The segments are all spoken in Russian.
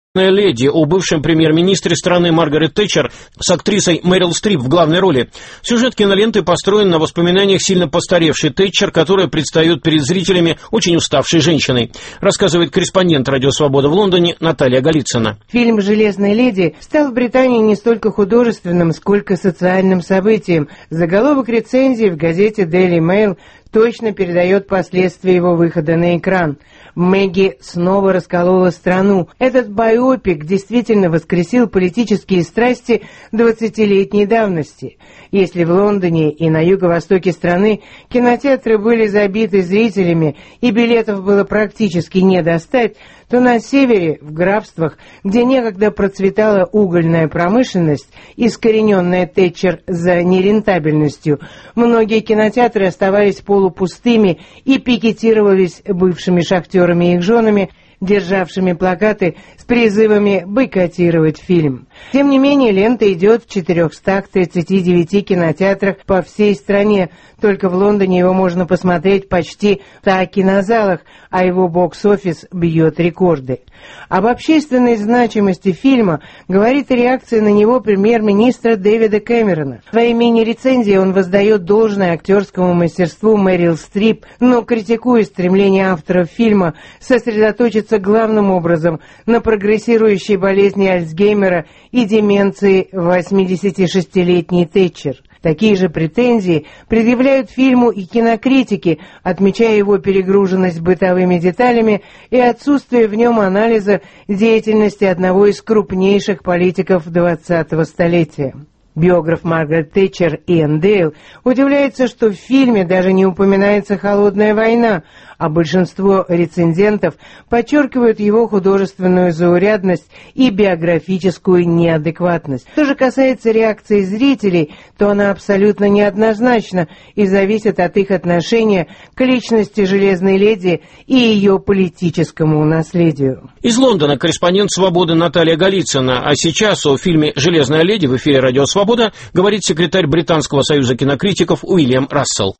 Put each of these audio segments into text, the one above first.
«Леди» о бывшем премьер-министре страны Маргарет Тэтчер с актрисой Мэрил Стрип в главной роли. Сюжет киноленты построен на воспоминаниях сильно постаревшей Тэтчер, которая предстает перед зрителями очень уставшей женщиной, рассказывает корреспондент «Радио Свобода» в Лондоне Наталья Голицына. Фильм «Железная леди» стал в Британии не столько художественным, сколько социальным событием. Заголовок рецензии в газете Daily Mail точно передает последствия его выхода на экран. Мэгги снова расколола страну. Этот байопик действительно воскресил политические страсти 20-летней давности. Если в Лондоне и на юго-востоке страны кинотеатры были забиты зрителями и билетов было практически не достать, то на севере, в графствах, где некогда процветала угольная промышленность, искорененная Тэтчер за нерентабельностью, многие кинотеатры оставались полупустыми и пикетировались бывшими шахтерами и их женами, державшими плакаты с призывами бойкотировать фильм. Тем не менее, лента идет в 439 кинотеатрах по всей стране. Только в Лондоне его можно посмотреть почти в 100 кинозалах, а его бокс-офис бьет рекорды. Об общественной значимости фильма говорит и реакция на него премьер-министра Дэвида Кэмерона. В своей мини-рецензии он воздает должное актерскому мастерству Мэрил Стрип, но критикуя стремление авторов фильма сосредоточиться главным образом на прогрессирующей болезни Альцгеймера и деменции 86-летней Тэтчер. Такие же претензии предъявляют фильму и кинокритики, отмечая его перегруженность бытовыми деталями и отсутствие в нем анализа деятельности одного из крупнейших политиков 20-го столетия. Биограф Маргарет Тэтчер Иэн Дейл удивляется, что в фильме даже не упоминается «Холодная война», а большинство рецензентов подчеркивают его художественную заурядность и биографическую неадекватность. Что же касается реакции зрителей, то она абсолютно неоднозначна и зависит от их отношения к личности Железной леди и ее политическому наследию. Из Лондона корреспондент «Свободы» Наталья Голицына. А сейчас о фильме «Железная леди» в эфире «Радио Свобода» говорит секретарь Британского союза кинокритиков Уильям Рассел.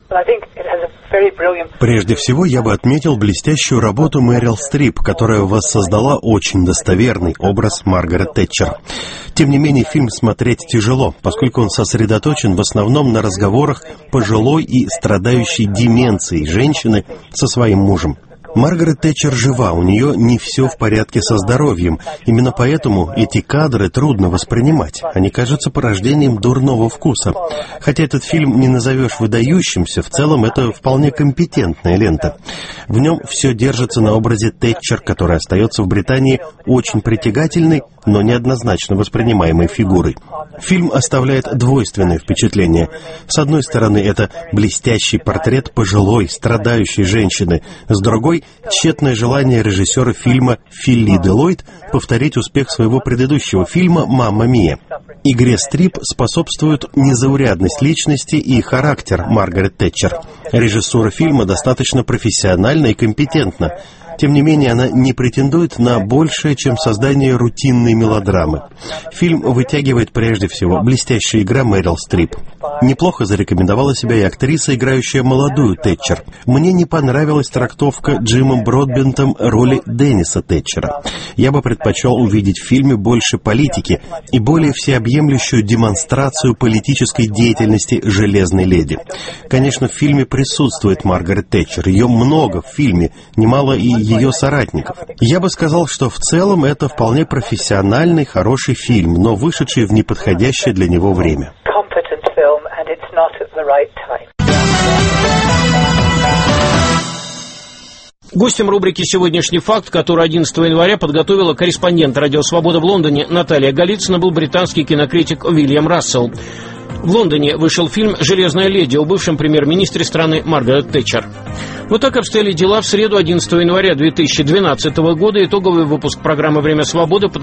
Прежде всего, я бы отметил блестящую работу Мэрил Стрип, которая воссоздала очень достоверный образ Маргарет Тэтчер. Тем не менее, фильм смотреть тяжело, поскольку он сосредоточен в основном на разговорах пожилой и страдающей деменцией женщины со своим мужем. Маргарет Тэтчер жива, у нее не все в порядке со здоровьем. Именно поэтому эти кадры трудно воспринимать. Они кажутся порождением дурного вкуса. Хотя этот фильм не назовешь выдающимся, в целом это вполне компетентная лента. В нем все держится на образе Тэтчер, которая остается в Британии очень притягательной, но неоднозначно воспринимаемой фигурой. Фильм оставляет двойственное впечатление. С одной стороны, это блестящий портрет пожилой, страдающей женщины. С другой, тщетное желание режиссера фильма Филли Делойд повторить успех своего предыдущего фильма «Мамма Мия». Игре Стрип способствует незаурядность личности и характер Маргарет Тэтчер. Режиссура фильма достаточно профессиональна и компетентна. Тем не менее, она не претендует на большее, чем создание рутинной мелодрамы. Фильм вытягивает прежде всего блестящая игра Мэрил Стрип. Неплохо зарекомендовала себя и актриса, играющая молодую Тэтчер. Мне не понравилась трактовка Джимом Бродбентом роли Денниса Тэтчера. Я бы предпочел увидеть в фильме больше политики и более всеобъемлющую демонстрацию политической деятельности Железной леди. Конечно, в фильме присутствует Маргарет Тэтчер. Ее много в фильме, немало и ее соратников. Я бы сказал, что в целом это вполне профессиональный, хороший фильм, но вышедший в неподходящее для него время. Гостем рубрики «Сегодняшний факт», который 11 января подготовила корреспондент «Радио Свобода» в Лондоне Наталья Голицына, был британский кинокритик Уильям Рассел. В Лондоне вышел фильм «Железная леди» о бывшем премьер-министре страны Маргарет Тэтчер. Вот так обстояли дела в среду 11 января 2012 года. Итоговый выпуск программы «Время свободы»